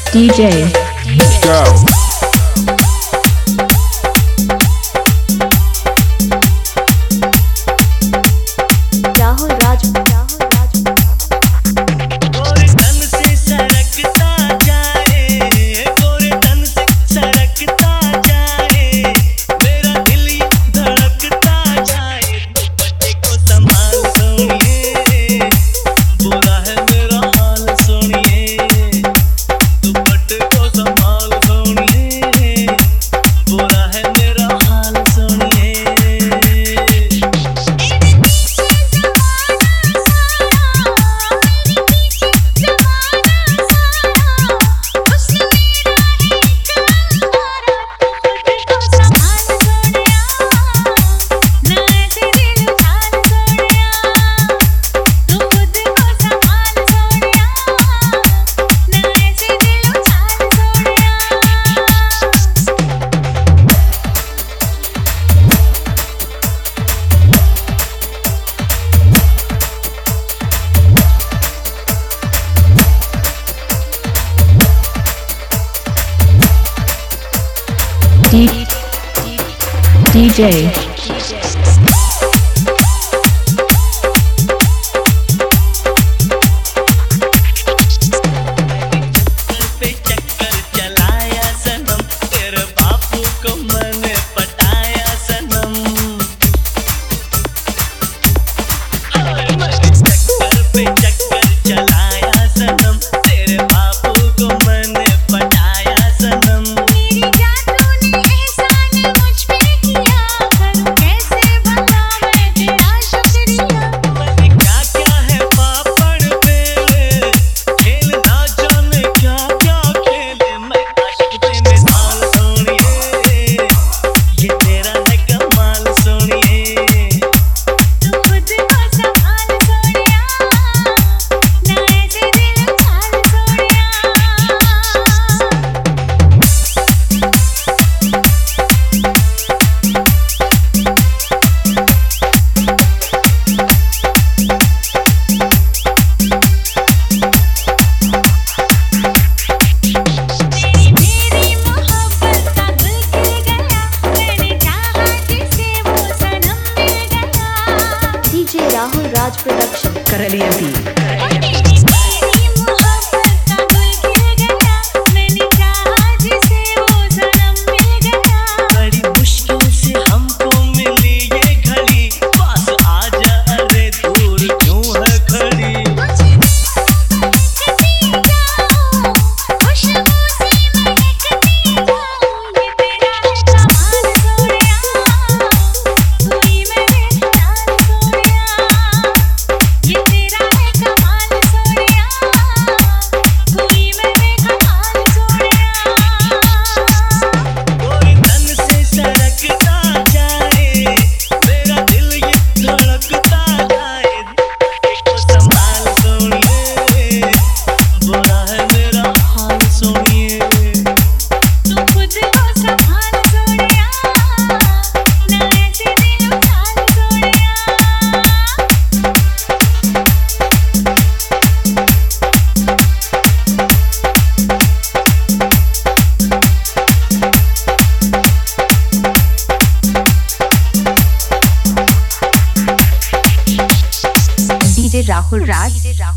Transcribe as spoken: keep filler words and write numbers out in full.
D J. Let's go. Rahul Raj, Rahul Raj. गोरे तन से सरकता जाए, गोरे तन से सरकता जाए, मेरा दिल ये धड़कता जाए। दुपट्टे को संभाल सोनिए, बुरा है मेरा हाल सोनिए। दुपट्टे को संभाल सोनिए, बुरा है मेरा हाल सोनिए। D D J. पे चक्कर चलाया सनम, तेरे बापू को मैंने पटाया सनम। चक्कर पे चक्कर चलाया सनम, तेरे बापू को मैंने पटाया सनम। मेरी जादू ने एहसान मुझ पे किया, करूं कैसे भला मैं तेरा शुक्रिया। मैंने क्या क्या है पापड़ बेले, खेल ना जाने क्या क्या खेले। मैं आशिक पे मिसाल सोनिए, ये तेरा है कमाल सोनिए। तू खुद को संभाल सोनिया, ना ऐसे दिल उछाल सोनिया। मेरी मोहब्बत का दिल खिल गया, मैंने चाहा जिसे वो सनम मिल गया। D J Rahul Raj Production. Karaliyanti. मेरी मोहब्बत का दिल खिल गया, मैंने चाहा जिसे वो सनम मिल गया। बड़ी मुश्किल से हमको मिली ये घड़ी, पास आजा अरे दूर क्यों है खड़ी। मुझे महकती जाऊं, खुशबू सी महकती जाऊं, ये तेरा है कमाल सोनिया, हुई मैं बेकरार सोनिया। ये तेरा है कमाल सोनिया, हुई मैं बेकरार सोनिया। गोरे तन से सरकता जाए, मेरा दिल ये धड़कता जाए। दुपट्टे को संभाल सोनिए, बुरा है मेरा हाल सोनिए। तू खुद को संभाल सोनिया, ना ऐसे दिल उछाल Sonia. D J Rahul Raj.